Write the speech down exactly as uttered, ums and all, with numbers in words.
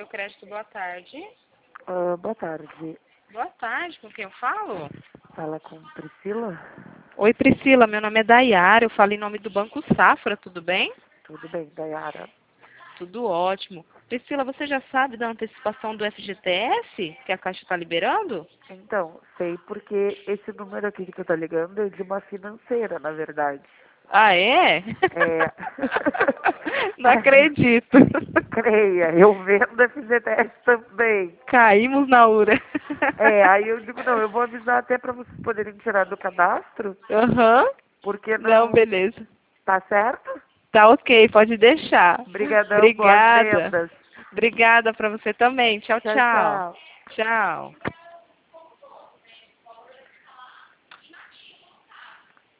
Crédito, boa tarde. Ah, boa tarde. Boa tarde, com quem eu falo? Fala com Priscila? Oi, Priscila, meu nome é Dayara, eu falo em nome do Banco Safra, tudo bem? Tudo bem, Dayara? Tudo ótimo. Priscila, você já sabe da antecipação do F G T S que a Caixa está liberando? Então, sei porque esse número aqui que eu tô ligando é de uma financeira, na verdade. Ah, é? É. Não acredito. Creia, eu vendo F G T S também. Caímos na ura. É, aí eu digo, não, eu vou avisar até para vocês poderem tirar do cadastro, Aham. porque Não, não... beleza. Tá certo? Tá ok, pode deixar. Obrigadão, boas Obrigada. vendas. Obrigada para você também. Tchau, Tchau, tchau. tchau. Tchau.